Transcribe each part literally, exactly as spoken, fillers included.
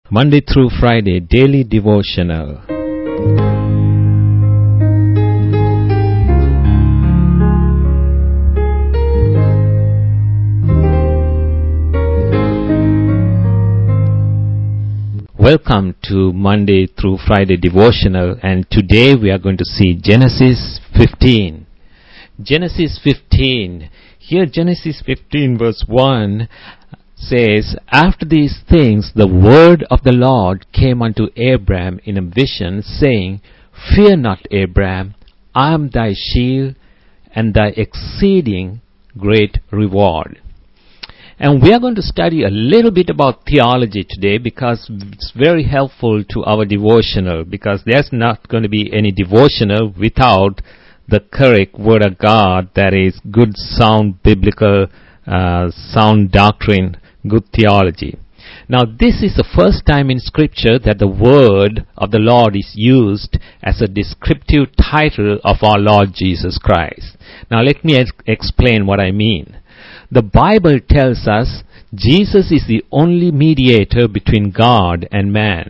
Monday through Friday Daily Devotional. Welcome to Monday through Friday Devotional, and today we are going to see Genesis fifteen. Genesis fifteen. Here Genesis fifteen verse one says, "After these things the word of the Lord came unto Abram in a vision, saying, Fear not, Abram, I am thy shield and thy exceeding great reward." And we are going to study a little bit about theology today because it's very helpful to our devotional, because there's not going to be any devotional without the correct Word of God, that is good, sound, biblical, uh, sound doctrine, good theology. Now, this is the first time in Scripture that the Word of the Lord is used as a descriptive title of our Lord Jesus Christ. Now, let me ex- explain what I mean. The Bible tells us Jesus is the only mediator between God and man.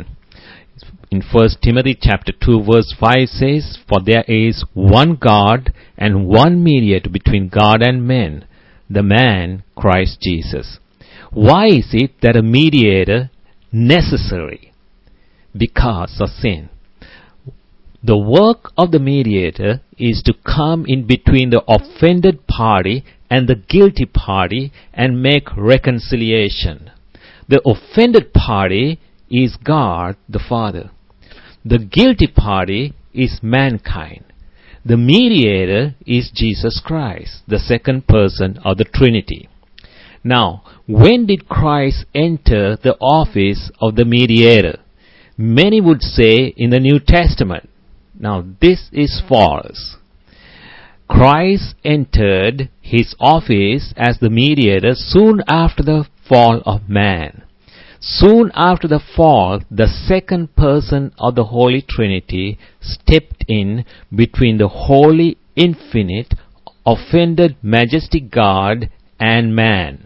In First Timothy chapter two verse five says, "For there is one God and one mediator between God and men, the man Christ Jesus." Why is it that a mediator necessary? Because of sin. The work of the mediator is to come in between the offended party and the guilty party and make reconciliation. The offended party is God the Father. The guilty party is mankind. The mediator is Jesus Christ, the second person of the Trinity. Now, when did Christ enter the office of the mediator? Many would say in the New Testament. Now, this is false. Christ entered his office as the mediator soon after the fall of man. Soon after the fall, the second person of the Holy Trinity stepped in between the holy, infinite, offended, majestic God and man.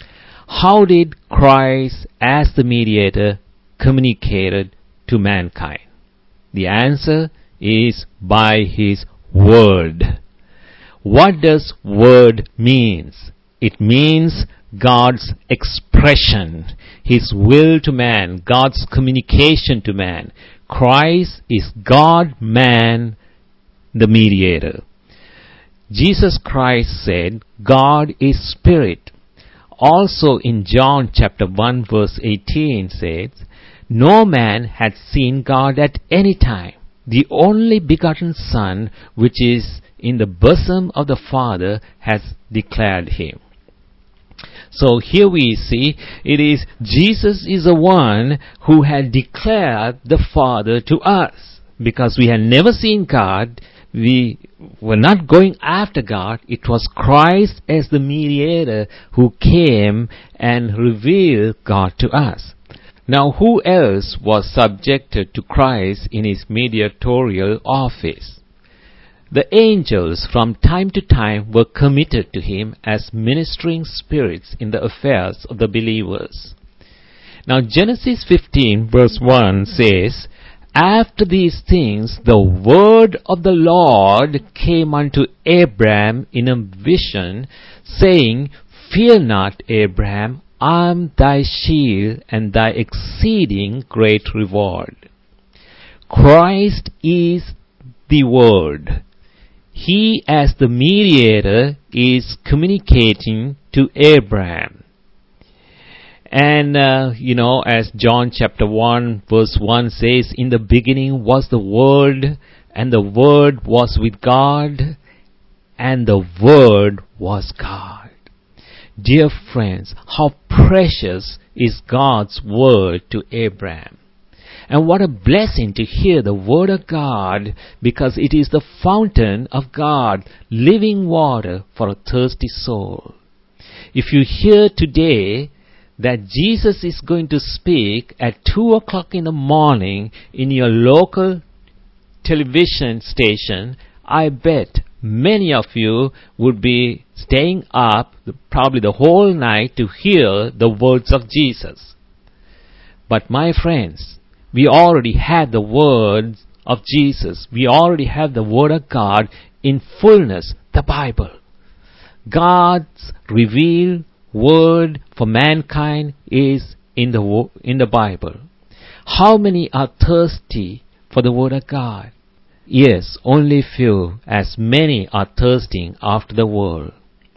How did Christ, as the mediator, communicate to mankind? The answer is by his word. What does word means? It means God's expression, his will to man, God's communication to man. Christ is God, man, the mediator. Jesus Christ said, God is spirit. Also in John chapter one verse eighteen says, "No man hath seen God at any time. The only begotten Son, which is in the bosom of the Father, has declared him." So here we see it is Jesus is the one who had declared the Father to us. Because we had never seen God, we were not going after God. It was Christ as the mediator who came and revealed God to us. Now, who else was subjected to Christ in his mediatorial office? The angels from time to time were committed to him as ministering spirits in the affairs of the believers. Now, Genesis fifteen verse one says, "After these things the word of the Lord came unto Abram in a vision, saying, Fear not, Abram, I am thy shield and thy exceeding great reward." Christ is the Word. He, as the mediator, is communicating to Abraham. And, uh, you know, as John chapter one verse one says, "In the beginning was the Word, and the Word was with God, and the Word was God." Dear friends, how precious is God's Word to Abraham. And what a blessing to hear the Word of God, because it is the fountain of God, living water for a thirsty soul. If you hear today that Jesus is going to speak at two o'clock in the morning in your local television station, I bet many of you would be staying up probably the whole night to hear the words of Jesus. But my friends, we already had the words of Jesus. We already have the Word of God in fullness, the Bible. God's revealed Word for mankind is in the in the Bible. How many are thirsty for the Word of God? Yes, only few, as many are thirsting after the world.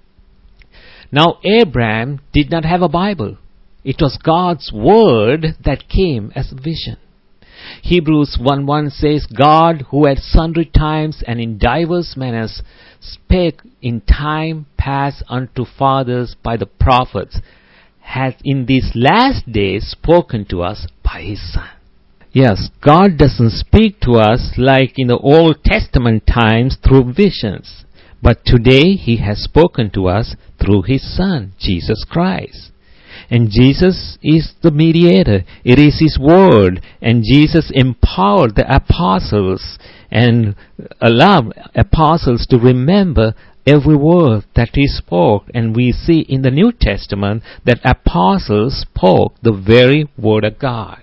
Now Abraham did not have a Bible. It was God's Word that came as a vision. Hebrews one one says, God, who at sundry times and in divers manners spake in time past unto fathers by the prophets, hath in these last days spoken to us by His Son. Yes, God doesn't speak to us like in the Old Testament times through visions, but today He has spoken to us through His Son, Jesus Christ. And Jesus is the mediator. It is His Word. And Jesus empowered the apostles and allowed apostles to remember every word that He spoke. And we see in the New Testament that apostles spoke the very Word of God.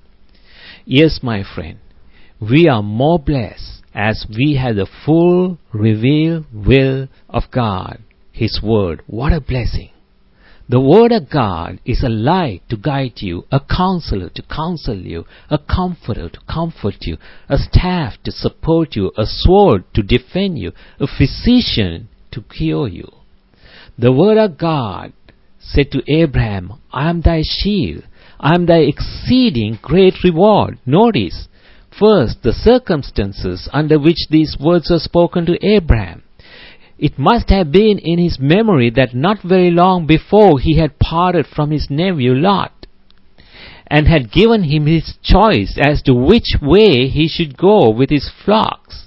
Yes, my friend, we are more blessed as we have the full revealed will of God, His Word. What a blessing! The Word of God is a light to guide you, a counselor to counsel you, a comforter to comfort you, a staff to support you, a sword to defend you, a physician to cure you. The Word of God said to Abraham, I am thy shield, I am thy exceeding great reward. Notice, first, the circumstances under which these words are spoken to Abraham. It must have been in his memory that not very long before he had parted from his nephew Lot and had given him his choice as to which way he should go with his flocks.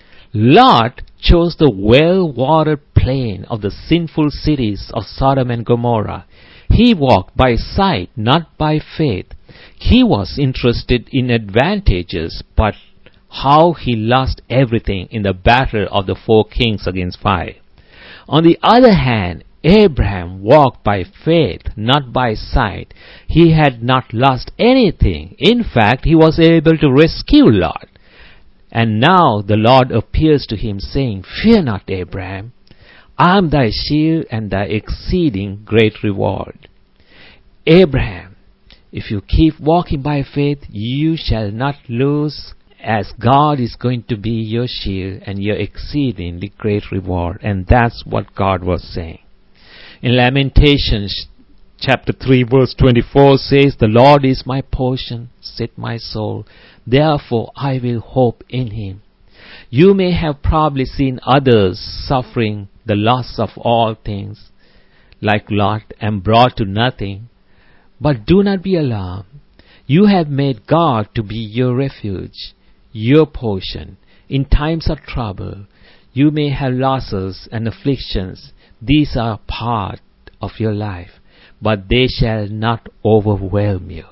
Lot chose the well-watered plain of the sinful cities of Sodom and Gomorrah. He walked by sight, not by faith. He was interested in advantages, but how he lost everything in the battle of the four kings against five. On the other hand, Abraham walked by faith, not by sight. He had not lost anything. In fact, he was able to rescue Lot. And now the Lord appears to him saying, Fear not, Abraham. I am thy shield and thy exceeding great reward. Abraham, if you keep walking by faith, you shall not lose, as God is going to be your shield and your exceedingly great reward. And that's what God was saying. In Lamentations chapter three verse twenty-four says, The Lord is my portion, said my soul. Therefore I will hope in Him. You may have probably seen others suffering the loss of all things, like Lot, and brought to nothing. But do not be alarmed. You have made God to be your refuge, your portion. In times of trouble, you may have losses and afflictions. These are part of your life, but they shall not overwhelm you.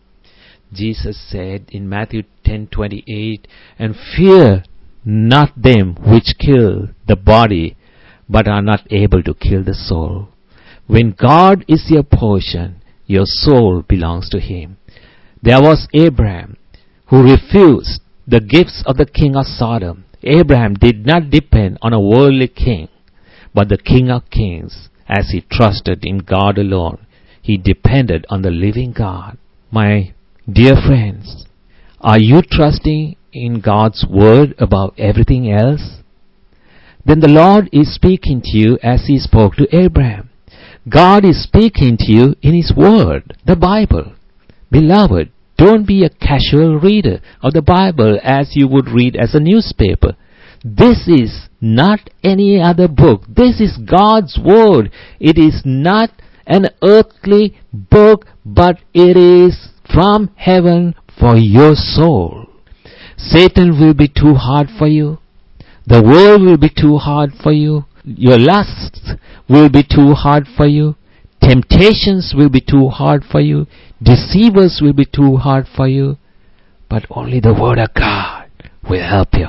Jesus said in Matthew ten twenty-eight, And fear not them which kill the body, but are not able to kill the soul. When God is your portion, your soul belongs to Him. There was Abraham, who refused the gifts of the king of Sodom. Abraham did not depend on a worldly king, but the King of Kings, as he trusted in God alone. He depended on the living God. My dear friends, are you trusting in God's word above everything else? Then the Lord is speaking to you as He spoke to Abraham. God is speaking to you in His word, the Bible. Beloved, don't be a casual reader of the Bible as you would read as a newspaper. This is not any other book. This is God's Word. It is not an earthly book, but it is from heaven for your soul. Satan will be too hard for you. The world will be too hard for you. Your lusts will be too hard for you. Temptations will be too hard for you. Deceivers will be too hard for you. But only the Word of God will help you.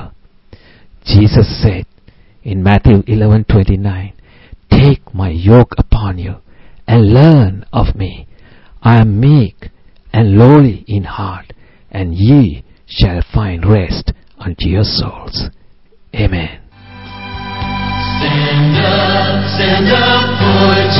Jesus said in Matthew eleven twenty-nine, Take my yoke upon you and learn of me. I am meek and lowly in heart, and ye shall find rest unto your souls. Amen. Stand up, stand up for